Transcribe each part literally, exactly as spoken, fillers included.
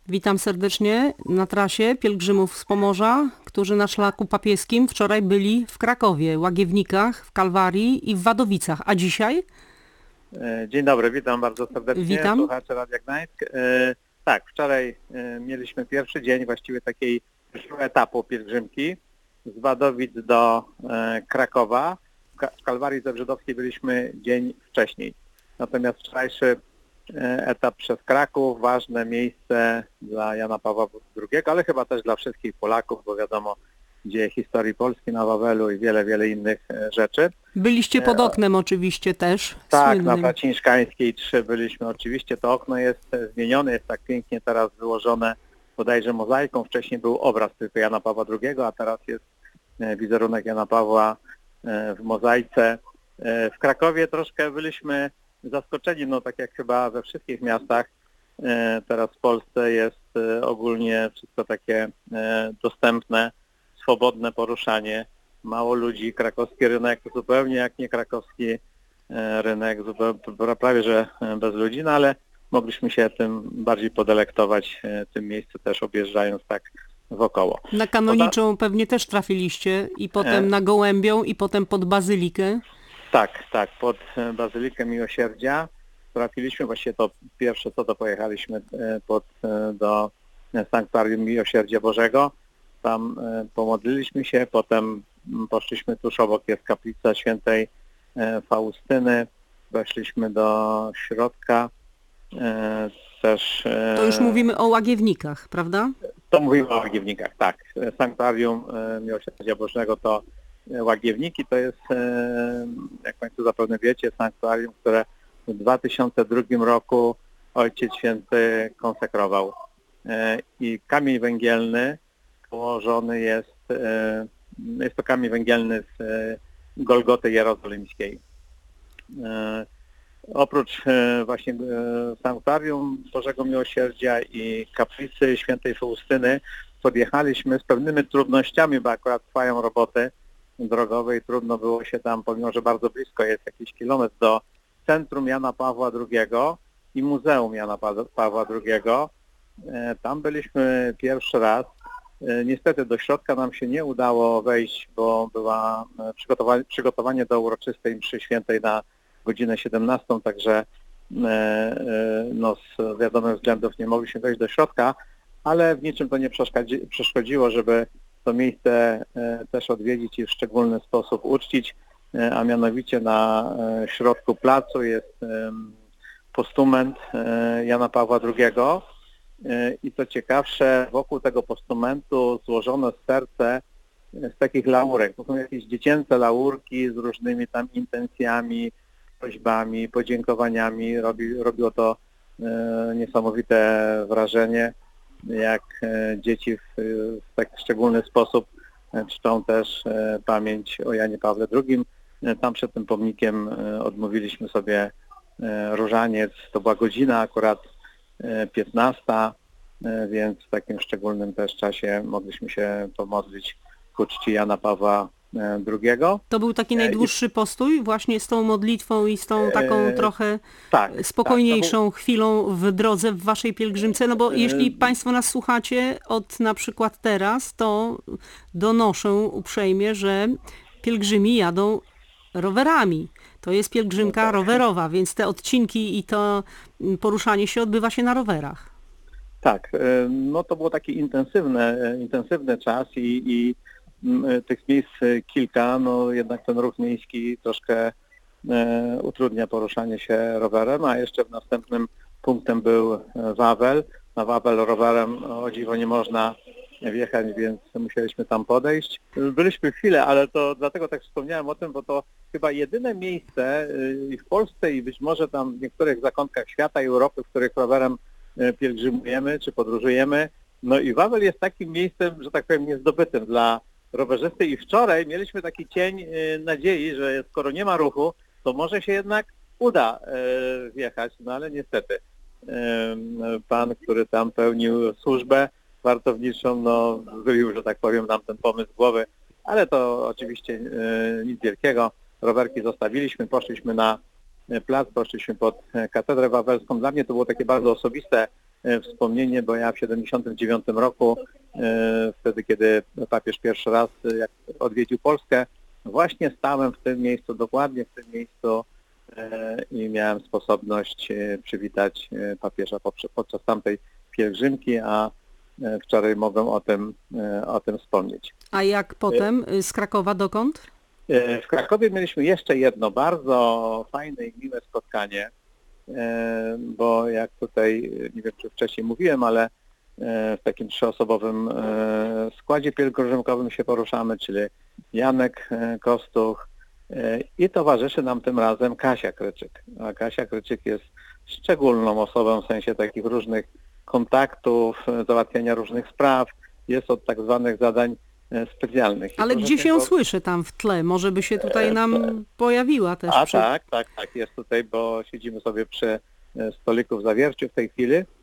Witam serdecznie na trasie pielgrzymów z Pomorza, którzy na szlaku papieskim wczoraj byli w Krakowie, Łagiewnikach, w Kalwarii i w Wadowicach. A dzisiaj? Dzień dobry, witam bardzo serdecznie, Witam. słuchacze Radia Gdańsk. Tak, wczoraj mieliśmy pierwszy dzień właściwie takiej pierwszego etapu pielgrzymki z Wadowic do Krakowa. W Kalwarii Zebrzydowskiej byliśmy dzień wcześniej. Natomiast wczorajszy etap przez Kraków, ważne miejsce dla Jana Pawła drugiego, ale chyba też dla wszystkich Polaków, bo wiadomo, dzieje historii Polski na Wawelu i wiele, wiele innych rzeczy. Byliście pod oknem oczywiście też. Tak, słynnym. na Placińszkańskiej trzy byliśmy oczywiście. To okno jest zmienione, jest tak pięknie teraz wyłożone bodajże mozaiką. Wcześniej był obraz tylko Jana Pawła drugiego, a teraz jest wizerunek Jana Pawła w mozaice. W Krakowie troszkę byliśmy zaskoczeni, no tak jak chyba we wszystkich miastach. Teraz w Polsce jest ogólnie wszystko takie dostępne, swobodne poruszanie. Mało ludzi, krakowski rynek zupełnie jak nie krakowski rynek, zupełnie, prawie że bez ludzi, no ale mogliśmy się tym bardziej podelektować, tym miejscu też objeżdżając tak wokoło. Na Kanoniczą pewnie też trafiliście i potem na Gołębią i potem pod Bazylikę. Tak, tak, pod Bazylikę Miłosierdzia trafiliśmy, właściwie to pierwsze co to pojechaliśmy pod, do Sanktuarium Miłosierdzia Bożego. Tam pomodliliśmy się, potem poszliśmy tuż obok, jest kaplica świętej Faustyny, weszliśmy do środka, też... To już mówimy o Łagiewnikach, prawda? To mówimy o Łagiewnikach, tak. Sanktuarium Miłosierdzia Bożego to Łagiewniki, to jest, jak Państwo zapewne wiecie, sanktuarium, które w dwa tysiące drugim roku Ojciec Święty konsekrował. I kamień węgielny położony jest, jest to kamień węgielny z Golgoty Jerozolimskiej. Oprócz właśnie Sanktuarium Bożego Miłosierdzia i kaplicy świętej Faustyny podjechaliśmy z pewnymi trudnościami, bo akurat trwają roboty drogowe i trudno było się tam, pomimo że bardzo blisko jest jakiś kilometr do centrum Jana Pawła drugiego i Muzeum Jana Pawła drugiego. Tam byliśmy pierwszy raz. Niestety do środka nam się nie udało wejść, bo była przygotowanie, przygotowanie do uroczystej mszy świętej na godzinę siedemnastą, także no, z wiadomych względów nie mogliśmy wejść do środka, ale w niczym to nie przeszkodziło, żeby to miejsce też odwiedzić i w szczególny sposób uczcić, a mianowicie na środku placu jest postument Jana Pawła drugiego. I co ciekawsze, wokół tego postumentu złożono serce z takich laurek. To są jakieś dziecięce laurki z różnymi tam intencjami, prośbami, podziękowaniami. Robi, robiło to niesamowite wrażenie, jak dzieci w, w taki szczególny sposób czczą też pamięć o Janie Pawle drugim. Tam przed tym pomnikiem odmówiliśmy sobie różaniec. To była godzina akurat piętnasta, więc w takim szczególnym też czasie mogliśmy się pomodlić ku czci Jana Pawła drugiego. To był taki najdłuższy postój właśnie z tą modlitwą i z tą taką trochę tak, spokojniejszą tak, był... chwilą w drodze w waszej pielgrzymce, no bo jeśli Państwo nas słuchacie od na przykład teraz, to donoszę uprzejmie, że pielgrzymi jadą rowerami. To jest pielgrzymka no tak. rowerowa, więc te odcinki i to poruszanie się odbywa się na rowerach. Tak, no to było taki intensywny, intensywny czas i, i tych miejsc kilka, no jednak ten ruch miejski troszkę e, utrudnia poruszanie się rowerem, a jeszcze w następnym punktem był Wawel. Na Wawel rowerem o dziwo nie można wjechać, więc musieliśmy tam podejść. Byliśmy chwilę, ale to dlatego tak wspomniałem o tym, bo to chyba jedyne miejsce i w Polsce i być może tam w niektórych zakątkach świata i Europy, w których rowerem pielgrzymujemy czy podróżujemy. No i Wawel jest takim miejscem, że tak powiem, niezdobytym dla rowerzysty i wczoraj mieliśmy taki cień nadziei, że skoro nie ma ruchu, to może się jednak uda wjechać, no ale niestety pan, który tam pełnił służbę wartowniczą, no wybił, że tak powiem, nam ten pomysł z głowy, ale to oczywiście nic wielkiego. Rowerki zostawiliśmy, poszliśmy na plac, poszliśmy pod katedrę wawelską. Dla mnie to było takie bardzo osobiste e, wspomnienie, bo ja w siedemdziesiątym dziewiątym roku, e, wtedy kiedy papież pierwszy raz e, jak odwiedził Polskę, właśnie stałem w tym miejscu, dokładnie w tym miejscu e, i miałem sposobność e, przywitać e, papieża podczas, podczas tamtej pielgrzymki, a e, wczoraj mogłem o tym, e, o tym wspomnieć. A jak potem? Y, Z Krakowa dokąd? E, W Krakowie mieliśmy jeszcze jedno bardzo fajne i miłe spotkanie, e, bo jak tutaj, nie wiem czy wcześniej mówiłem, ale e, w takim trzyosobowym e, składzie pielgrzymkowym się poruszamy, czyli Janek e, Kostuch e, i towarzyszy nam tym razem Kasia Kryczyk. A Kasia Kryczyk jest szczególną osobą w sensie takich różnych kontaktów, e, załatwiania różnych spraw, jest od tak zwanych zadań e, specjalnych. I Ale proszę gdzie się ją tego- słyszy tam w tle? Może by się tutaj nam pojawiła też. A przy- tak, tak, tak, jest tutaj, bo siedzimy sobie przy e, stoliku w Zawierciu w tej chwili. E,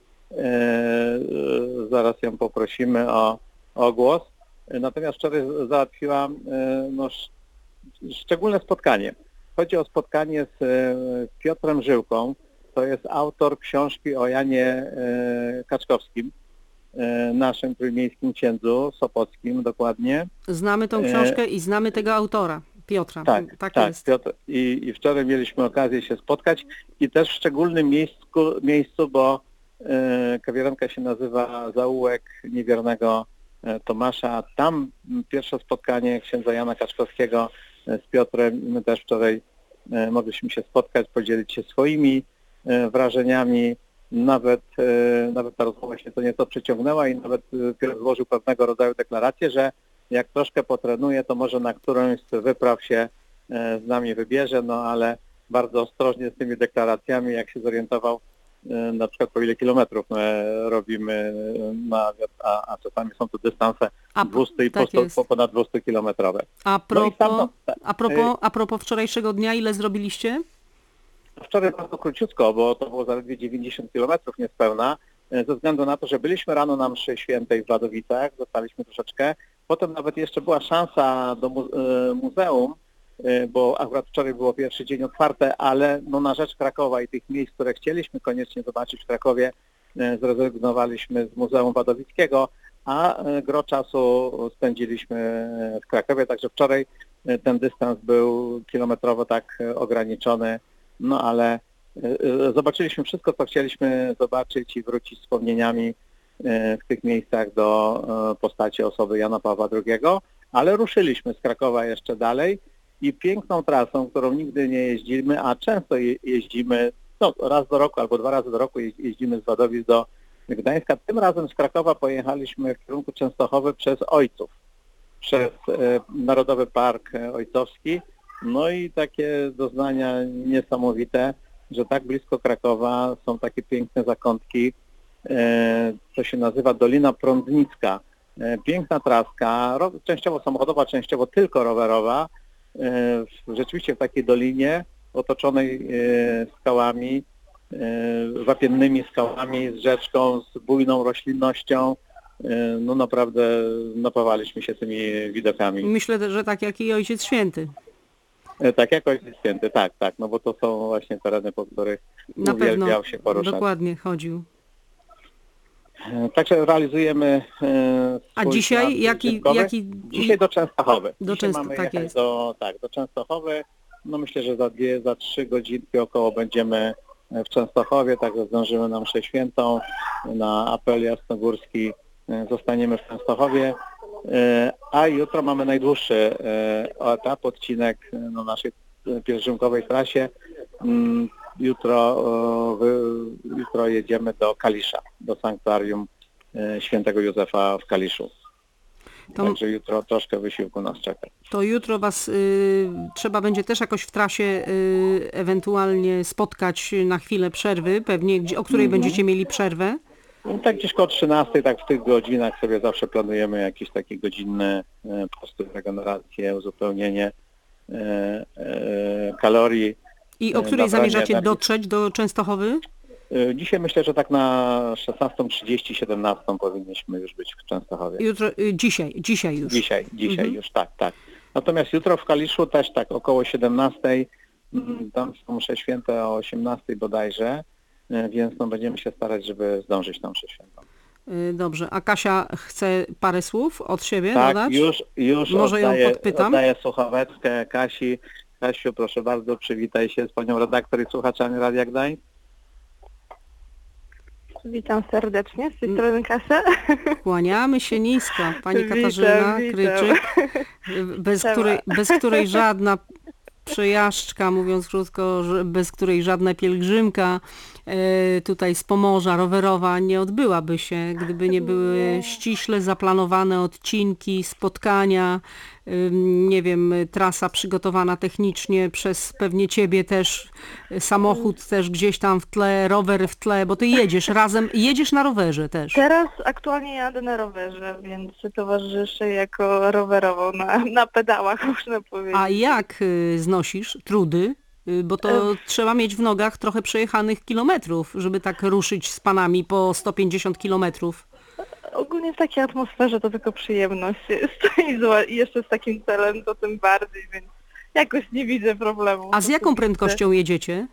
e, zaraz ją poprosimy o, o głos. E, Natomiast wczoraj załatwiłam e, no, sz, szczególne spotkanie. Chodzi o spotkanie z e, Piotrem Żyłką. To jest autor książki o Janie e, Kaczkowskim, e, naszym trójmiejskim księdzu, sopockim dokładnie. Znamy tą E, książkę i znamy tego autora, Piotra. Tak, tak, tak, jest. Piotr. I, I wczoraj mieliśmy okazję się spotkać i też w szczególnym miejscu, miejscu bo e, kawiarenka się nazywa Zaułek Niewiernego e, Tomasza. Tam m, pierwsze spotkanie księdza Jana Kaczkowskiego e, z Piotrem. My też wczoraj e, mogliśmy się spotkać, podzielić się swoimi e, wrażeniami. Nawet, e, nawet ta rozmowa się to nieco przeciągnęła i nawet e, Piotr złożył pewnego rodzaju deklarację, że jak troszkę potrenuje, to może na którąś z wypraw się e, z nami wybierze, no ale bardzo ostrożnie z tymi deklaracjami, jak się zorientował, e, na przykład po ile kilometrów my robimy e, na wiatr, a, a czasami są to dystanse A, dwieście i tak po sto, jest. po ponad dwieście kilometrowe. A No i tam, propos, no, ta- a propos, a propos wczorajszego dnia, ile zrobiliście? Wczoraj bardzo króciutko, bo to było zaledwie dziewięćdziesiąt kilometrów niespełna, e, ze względu na to, że byliśmy rano na mszy świętej w Wadowicach, zostaliśmy troszeczkę. Potem nawet jeszcze była szansa do mu- e, muzeum, e, bo akurat wczoraj było pierwszy dzień otwarte, ale no na rzecz Krakowa i tych miejsc, które chcieliśmy koniecznie zobaczyć w Krakowie, e, zrezygnowaliśmy z Muzeum Wadowickiego, a e, gro czasu spędziliśmy e, w Krakowie, także wczoraj e, ten dystans był kilometrowo tak e, ograniczony, no ale e, e, zobaczyliśmy wszystko, co chcieliśmy zobaczyć i wrócić z wspomnieniami e, w tych miejscach do e, postaci osoby Jana Pawła drugiego, ale ruszyliśmy z Krakowa jeszcze dalej i piękną trasą, którą nigdy nie jeździmy, a często je, jeździmy, no raz do roku albo dwa razy do roku je- jeździmy z Wadowic do Gdańska. Tym razem z Krakowa pojechaliśmy w kierunku Częstochowy przez Ojców, przez e, Narodowy Park e, Ojcowski. No i takie doznania niesamowite, że tak blisko Krakowa są takie piękne zakątki, e, co się nazywa Dolina Prądnicka. E, piękna traska, ro, częściowo samochodowa, częściowo tylko rowerowa, e, w, rzeczywiście w takiej dolinie otoczonej e, skałami, e, wapiennymi skałami, z rzeczką, z bujną roślinnością. E, no naprawdę napawaliśmy się tymi widokami. Myślę, że tak jak i Ojciec Święty. E, Tak, jak Ojciec Święty, tak, tak, no bo to są właśnie tereny, po których Na pewno uwielbiał się poruszać. dokładnie chodził. E, Także realizujemy e, A swój dzisiaj plan jaki, pielgrzymkowy. jaki Dzisiaj do Częstochowy. Do Dzisiaj Często- mamy tak jechać jest. do, tak, do Częstochowy. No myślę, że za dwie, za trzy godzinki około będziemy w Częstochowie, także zdążymy na mszę świętą, na apel jasnogórski e, zostaniemy w Częstochowie. E, A jutro mamy najdłuższy e, etap, odcinek e, na naszej e, pielgrzymkowej trasie. Mm, Jutro, e, wy- jutro jedziemy do Kalisza, do sanktuarium e, świętego Józefa w Kaliszu. To- Także jutro troszkę wysiłku nas czeka. To jutro was y, trzeba będzie też jakoś w trasie y, ewentualnie spotkać na chwilę przerwy, pewnie gdzie, o której Mhm. będziecie mieli przerwę. No, tak gdzieś koło trzynastej, tak w tych godzinach sobie zawsze planujemy jakieś takie godzinne e, posty, regenerację, uzupełnienie e, e, kalorii. I o E, której nabranie zamierzacie takich- dotrzeć do Częstochowy? E, Dzisiaj myślę, że tak na szesnastą trzydzieści, siedemnastą powinniśmy już być w Częstochowie. Jutro, y, dzisiaj, dzisiaj już. Dzisiaj, dzisiaj Mhm. już, tak, tak. Natomiast jutro w Kaliszu też tak około siedemnastej, mm, tam są msze święte o osiemnastej bodajże. e, więc no, będziemy się starać, żeby zdążyć na mszę świętą. Y, Dobrze, a Kasia chce parę słów od siebie Tak, dodać? już, już Może ją oddaję, podpytam? oddaję słuchaweczkę Kasi. Kasiu, proszę bardzo, przywitaj się z panią redaktor i słuchaczami Radia Gdańsk. Witam serdecznie, z tej strony Kasia. Kłaniamy się nisko. Pani Witam, Katarzyna witam. Kryczyk, bez Siema. której, bez której żadna przejażdżka, mówiąc krótko, że bez której żadna pielgrzymka e, tutaj z Pomorza rowerowa nie odbyłaby się, gdyby nie były ściśle zaplanowane odcinki, spotkania, ym, nie wiem, trasa przygotowana technicznie przez pewnie ciebie też, y, samochód też gdzieś tam w tle, rower w tle, bo ty jedziesz razem, jedziesz na rowerze też. Teraz aktualnie jadę na rowerze, więc towarzyszę jako rowerowo na, na pedałach, można powiedzieć. A jak y, znosisz trudy? Y, Bo to trzeba mieć w nogach trochę przejechanych kilometrów, żeby tak ruszyć z panami po sto pięćdziesiąt kilometrów. Ogólnie w takiej atmosferze to tylko przyjemność jest i zła- i jeszcze z takim celem to tym bardziej, więc jakoś nie widzę problemu. A z jaką prędkością jedziecie?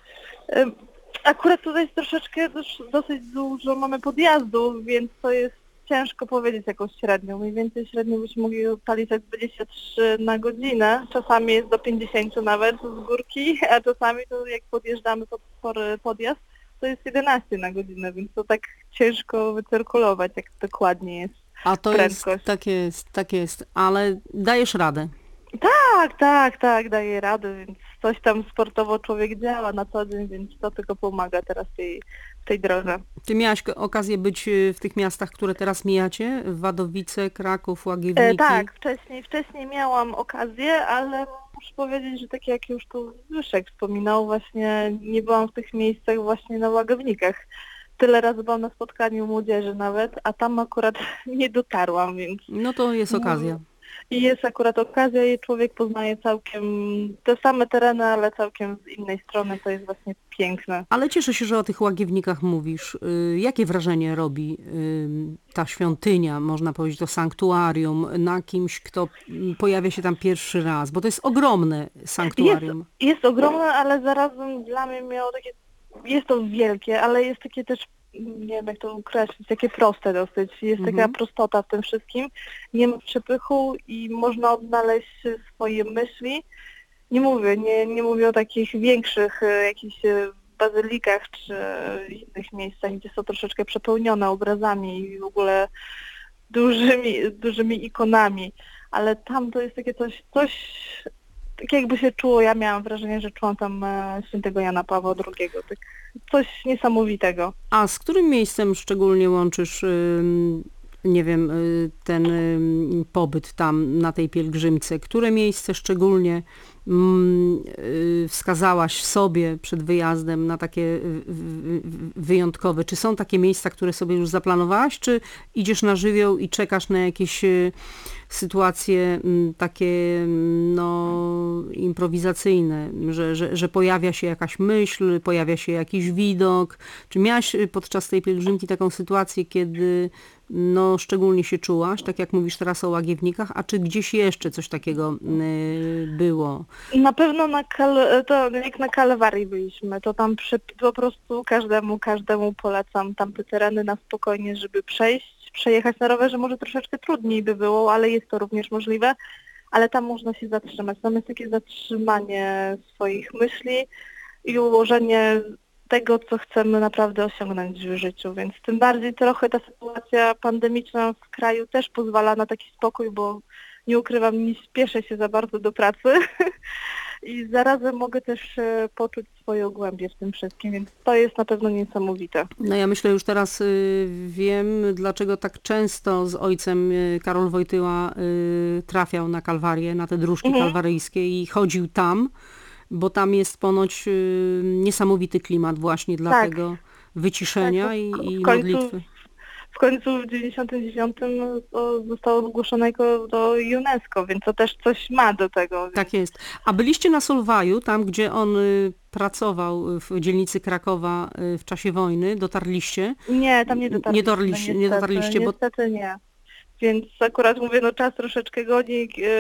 Ym, Akurat tutaj jest troszeczkę dos- dosyć dużo mamy podjazdów, więc to jest ciężko powiedzieć jakąś średnią. Mniej więcej średnio byśmy mogli ustalić jak dwadzieścia trzy na godzinę. Czasami jest do pięćdziesiąt nawet z górki, a czasami to jak podjeżdżamy pod spory podjazd, to jest jedenaście na godzinę, więc to tak ciężko wycyrkulować, jak dokładnie jest. A to Prędkość. jest, tak jest, tak jest, ale dajesz radę. Tak, tak, tak, daje radę, więc coś tam sportowo człowiek działa na co dzień, więc to tylko pomaga teraz tej, w tej drodze. Ty miałaś k- okazję być y, w tych miastach, które teraz mijacie? Wadowice, Kraków, Łagiewniki? E, tak, wcześniej, wcześniej miałam okazję, ale muszę powiedzieć, że tak jak już tu Zbyszek wspominał, właśnie nie byłam w tych miejscach właśnie na Łagownikach. Tyle razy byłam na spotkaniu młodzieży nawet, a tam akurat nie dotarłam, więc No to jest okazja. i jest akurat okazja i człowiek poznaje całkiem te same tereny, ale całkiem z innej strony, to jest właśnie piękne. Ale cieszę się, że o tych Łagiewnikach mówisz. Y, Jakie wrażenie robi y, ta świątynia, można powiedzieć, to sanktuarium, na kimś, kto mm, pojawia się tam pierwszy raz? Bo to jest ogromne sanktuarium. Jest, jest ogromne, ale zarazem dla mnie miało takie, jest to wielkie, ale jest takie też, nie wiem jak to określić, takie proste dosyć. Jest Mhm. taka prostota w tym wszystkim. Nie ma przepychu i można odnaleźć swoje myśli. Nie mówię, nie, nie mówię o takich większych e, jakichś e, bazylikach czy innych miejscach, gdzie są troszeczkę przepełnione obrazami i w ogóle dużymi, dużymi ikonami, ale tam to jest takie coś, coś tak jakby się czuło, ja miałam wrażenie, że czułam tam e, świętego Jana Pawła drugiego, tak coś niesamowitego. A z którym miejscem szczególnie łączysz, ym, nie wiem, y, ten ym, pobyt tam na tej pielgrzymce? Które miejsce szczególnie mm, y, wskazałaś sobie przed wyjazdem na takie y, y, y, wyjątkowe? Czy są takie miejsca, które sobie już zaplanowałaś, czy idziesz na żywioł i czekasz na jakieś y, sytuacje mm, takie mm, no, improwizacyjne, że, że, że pojawia się jakaś myśl, pojawia się jakiś widok? Czy miałaś y, podczas tej pielgrzymki taką sytuację, kiedy no, szczególnie się czułaś, tak jak mówisz teraz o Łagiewnikach, a czy gdzieś jeszcze coś takiego y, było? Na pewno na Kal- to jak na Kalwarii byliśmy, to tam przy, po prostu każdemu, każdemu polecam tamte tereny na spokojnie, żeby przejść, przejechać na rowerze, może troszeczkę trudniej by było, ale jest to również możliwe, ale tam można się zatrzymać. Tam jest takie zatrzymanie swoich myśli i ułożenie tego, co chcemy naprawdę osiągnąć w życiu, więc tym bardziej trochę ta sytuacja pandemiczna w kraju też pozwala na taki spokój, bo nie ukrywam, nie spieszę się za bardzo do pracy i zarazem mogę też e, poczuć swoją głębię w tym wszystkim, więc to jest na pewno niesamowite. No ja myślę już teraz y, wiem, dlaczego tak często z ojcem y, Karol Wojtyła y, trafiał na Kalwarię, na te dróżki Mhm. kalwaryjskie i chodził tam, bo tam jest ponoć y, niesamowity klimat właśnie dla Tak. tego wyciszenia Tak, i, w i końcu- modlitwy. W końcu w dziewięćdziesiątym dziewiątym to zostało zgłoszone jako do UNESCO, więc to też coś ma do tego. Więc... Tak jest. A byliście na Solwaju, tam gdzie on y, pracował w dzielnicy Krakowa y, w czasie wojny, dotarliście? Nie, tam nie dotarliśmy. Nie dotarliście- nie niestety, dotarliście, bo- Niestety nie. Więc akurat mówię, no czas troszeczkę goni, e,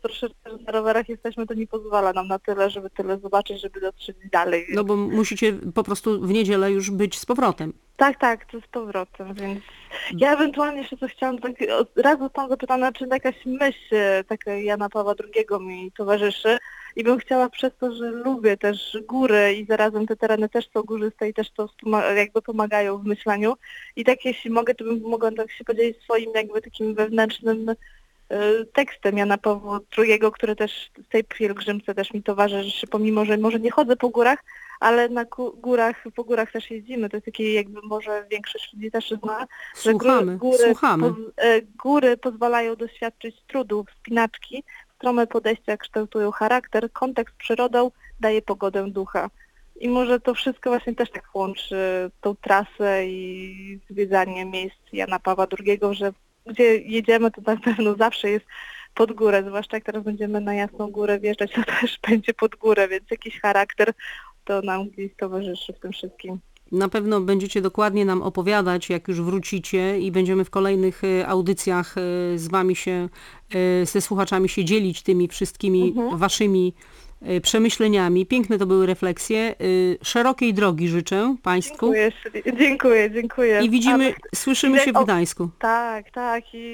troszeczkę że na rowerach jesteśmy, to nie pozwala nam na tyle, żeby tyle zobaczyć, żeby dotrzeć dalej. No bo musicie po prostu w niedzielę już być z powrotem. Tak, tak, to z powrotem, więc ja ewentualnie jeszcze coś chciałam, tak, raz zostałam zapytana, czy jakaś myśl e, taka Jana Pawła drugiego mi towarzyszy i bym chciała przez to, że lubię też góry i zarazem te tereny też są górzyste i też to wspoma- jakby pomagają w myśleniu i tak jeśli mogę, to bym mogła tak się podzielić swoim jakby takim wewnętrznym e, tekstem Jana Pawła drugiego, który też w tej pielgrzymce też mi towarzyszy, pomimo, że może nie chodzę po górach, ale na ku- górach, po górach też jeździmy. To jest takie jakby może większość ludzi też zna, że gó- Słuchamy, góry, słuchamy. poz- e, góry pozwalają doświadczyć trudu, wspinaczki, strome podejścia kształtują charakter, kontakt z przyrodą daje pogodę ducha. I może to wszystko właśnie też tak łączy tą trasę i zwiedzanie miejsc Jana Pawła drugiego, że gdzie jedziemy, to na pewno zawsze jest pod górę, zwłaszcza jak teraz będziemy na Jasną Górę wjeżdżać, to też będzie pod górę, więc jakiś charakter to nam gdzieś towarzyszy w tym wszystkim. Na pewno będziecie dokładnie nam opowiadać, jak już wrócicie i będziemy w kolejnych e, audycjach e, z wami się, e, ze słuchaczami się dzielić tymi wszystkimi Mhm. waszymi e, przemyśleniami. Piękne to były refleksje. E, Szerokiej drogi życzę Państwu Dziękuję, Szyli- dziękuję, dziękuję. i widzimy, Ale- słyszymy się w o- Gdańsku. Tak, tak i